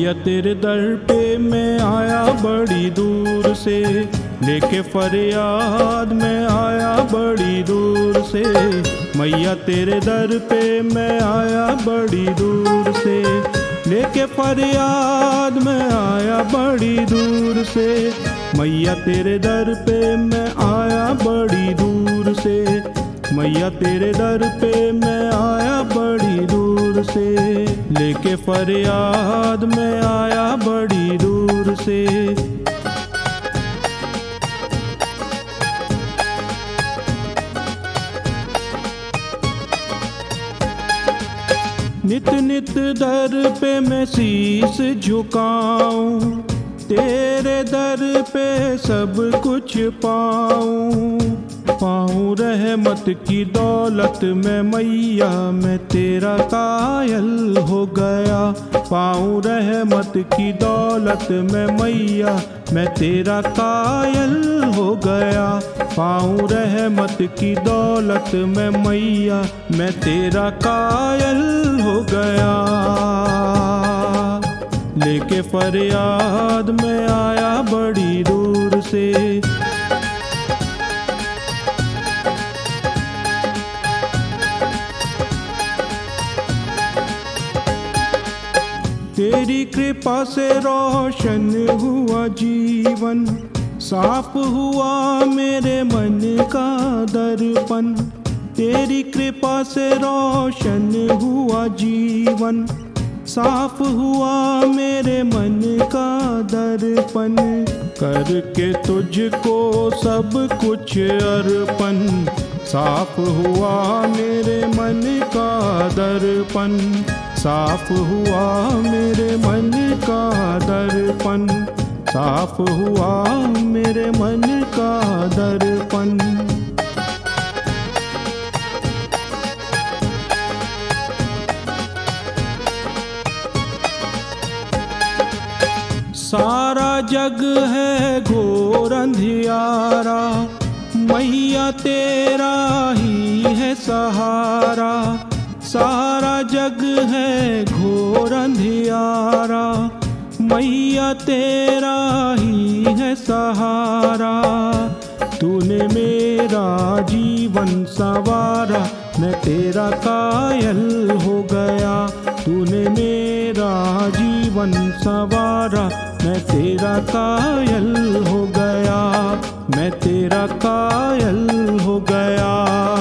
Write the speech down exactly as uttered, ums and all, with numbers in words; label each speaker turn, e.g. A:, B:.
A: मैया तेरे दर पे मैं आया बड़ी दूर से, लेके फरियाद मैं आया बड़ी दूर से। मैया तेरे दर पे मैं आया बड़ी दूर से, लेके फरियाद मैं आया बड़ी दूर से। मैया तेरे दर पे मैं आया बड़ी दूर से, मैया तेरे दर पे मैं आया बड़ी दूर से। लेके फरियाद मैं आया बड़ी दूर से। नित नित दर पे मैं शीस झुकाऊं, तेरे दर पे सब कुछ पाऊं। पाऊं रहमत की दौलत में मैया, मैं तेरा कायल हो गया। पाऊं रहमत की दौलत में मैया, मैं तेरा कायल हो गया। पाऊं रहमत की दौलत में मैया, मैं तेरा कायल हो गया। लेके फरियाद मैं आया बड़ी दूर से। तेरी कृपा से रोशन हुआ जीवन, साफ हुआ मेरे मन का दर्पण। तेरी कृपा से रोशन हुआ जीवन, साफ हुआ मेरे मन का दर्पण। करके तुझको सब कुछ अर्पण, साफ हुआ मेरे मन का दर्पण। साफ हुआ मेरे मन का दर्पण, साफ हुआ मेरे मन का दर्पण। सारा जग है घोर अंधियारा, मैया तेरा ही है सहारा। सारा जग है घोर अंधियारा, मैया तेरा ही है सहारा। तूने मेरा जीवन संवारा, मैं तेरा कायल हो गया। तूने मेरा जीवन संवारा, मैं तेरा कायल हो गया। मैं तेरा कायल हो गया।